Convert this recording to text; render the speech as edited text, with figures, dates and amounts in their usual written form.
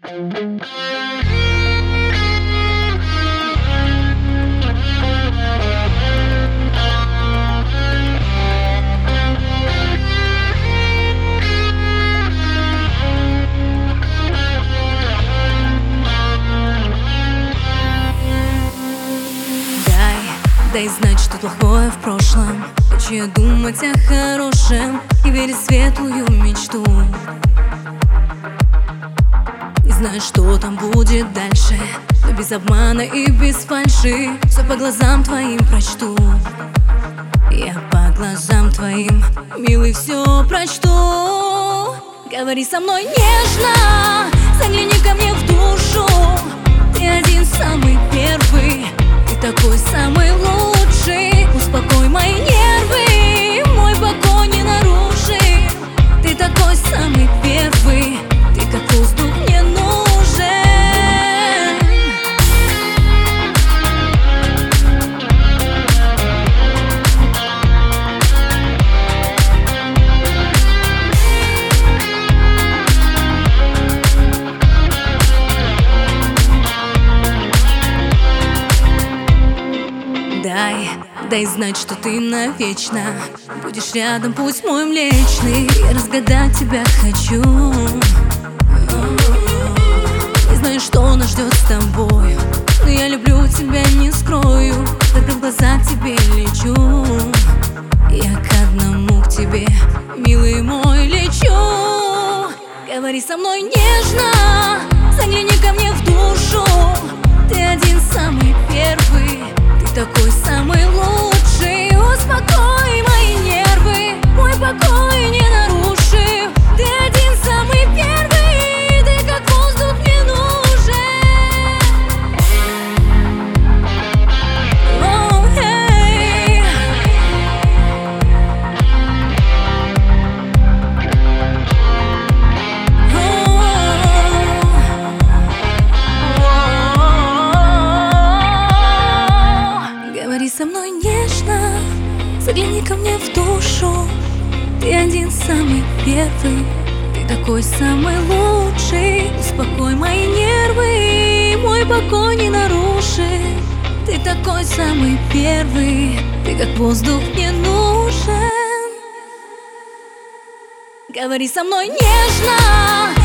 Дай знать, что плохое в прошлом. Хочу думать о хорошем и верить в светлую мечту. Не знаю, что там будет дальше, но без обмана и без фальши все по глазам твоим прочту. Я по глазам твоим, милый, все прочту. Говори со мной нежно, загляни ко мне в душу. Ты один самый первый, ты такой самый лучший. Успокой мои нервы, мой покой не наруши. Ты такой самый первый, ты как воздух мне нужен. Дай знать, что ты навечно будешь рядом, пусть мой млечный. Я разгадать тебя хочу. Не знаю, что нас ждет с тобой, но я люблю тебя, не скрою. Когда в глаза к тебе лечу, я к одному к тебе, милый мой, лечу. Говори со мной нежно, загляни ко мне в душу. Ты один самый первый, ты такой самый лучший. Успокой мои нервы, мой покой не наруши. Ты один самый первый, ты как воздух мне нужен. Oh, hey. Говори со мной нежно, загляни ко мне в душу. Ты один самый первый, ты такой самый лучший. Успокой мои нервы, мой покой не наруши. Ты такой самый первый, ты как воздух мне нужен. Говори со мной нежно,